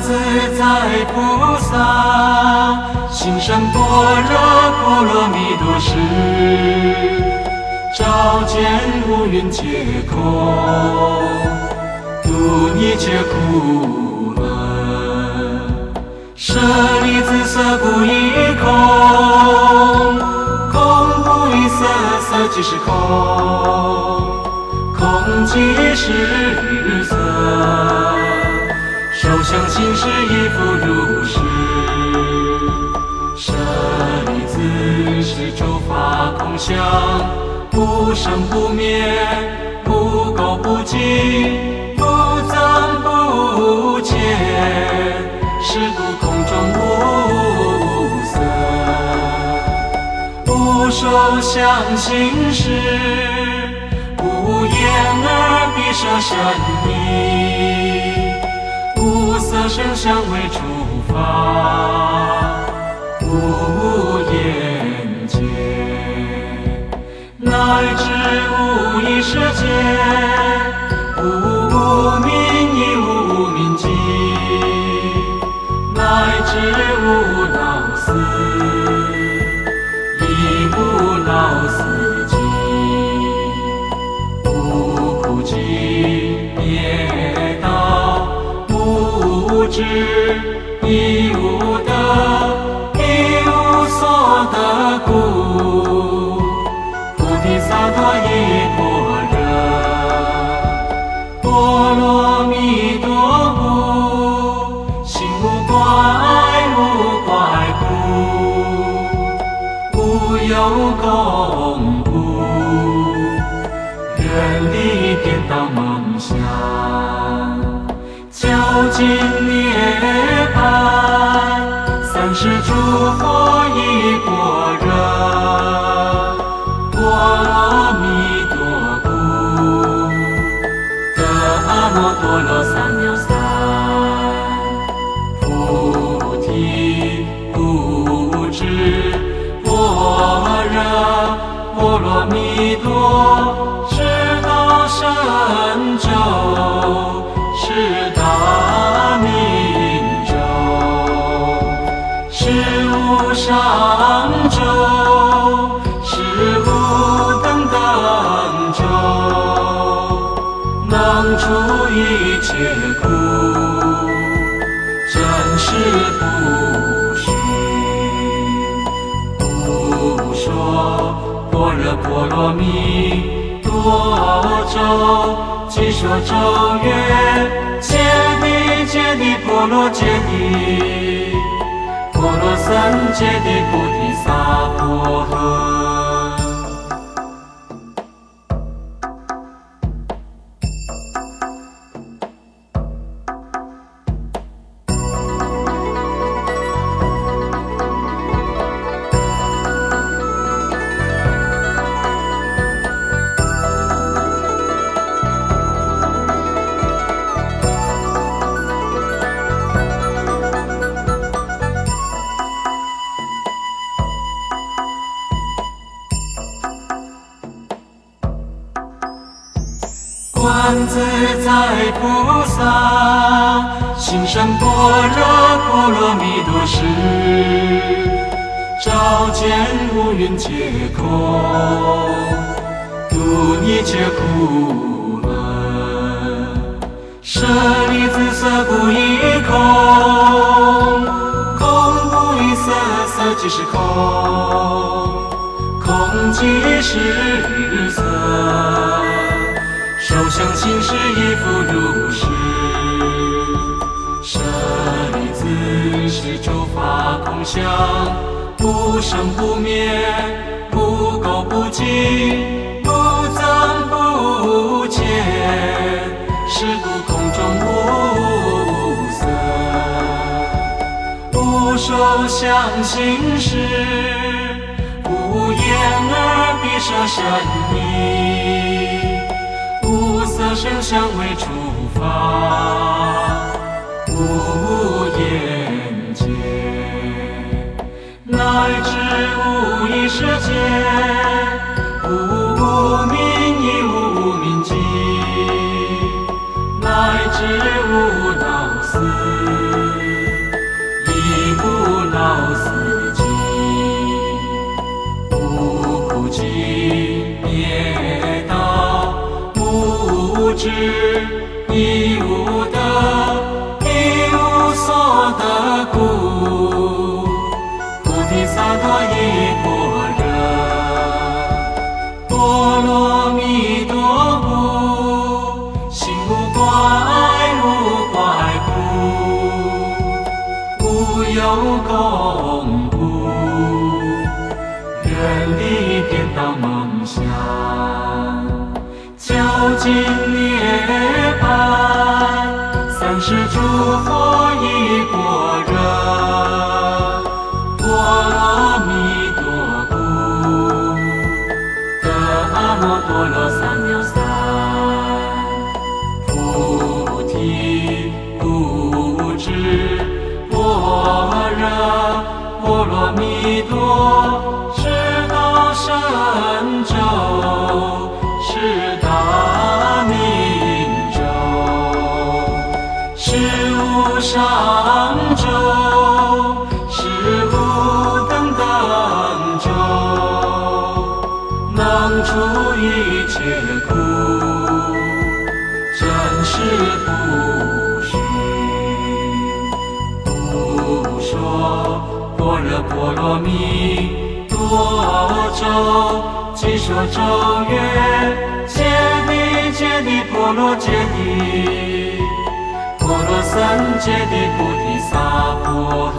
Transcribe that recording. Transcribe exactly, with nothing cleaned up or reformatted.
自在菩萨，行深般若波罗蜜多时，照见五蕴皆空，度一切苦厄。舍利子，色不异空，空不异色，色即是空，空即是色。受想行识亦复如是。舍利子，是诸法空相，不生不灭，不垢不净，不增不减，是故空中无色。不受想行识，无眼耳鼻舌身意，无色声香味触法，无眼界，乃至无一世界，无无明亦无无明尽，乃至无老死亦无老死尽，无苦集灭道，无智亦无得，亦无所得故，菩提萨埵依般若波罗蜜多故，心无怪无怪故，无有功故，远离颠倒梦想，究竟涅槃，三世诸佛依般若波罗蜜多故，得阿耨多罗三藐三菩提不知般若波罗蜜多，是道神咒，是大明咒，是无上咒，是无等等咒，能除一切苦，真实不虚。不说般若波罗蜜多咒，即说咒曰：揭谛揭谛波罗揭谛，波罗僧揭谛菩提萨婆诃。观自在菩萨，行深般若波罗蜜多时，照见五蕴皆空，度一切苦厄。舍利子，色不异空，空不异色，色即是空，空即是色。受想行识亦复如是。舍利子，是诸法空相，不生不灭，不垢不净，不增不减，是故空中无色。不受想行识，无眼耳鼻舌身意，无色声香味触法，无眼界，乃至无一世界，无无明亦无无明尽，乃至无老死执，一无得，一无所得故。菩提萨埵依般若，波罗蜜多故，心无挂碍，无挂碍故，无有恐怖，远离颠倒梦想，究竟涅槃，三世诸佛依般若，波罗蜜多故，得阿耨多罗三藐三菩提不知般若波罗蜜多，是道神咒，是大明咒，是无上咒，是无等等咒，能除一切苦，真实不虚。故说般若波罗蜜多咒，即说咒曰：揭谛揭谛波罗揭谛，波罗僧揭谛菩提萨婆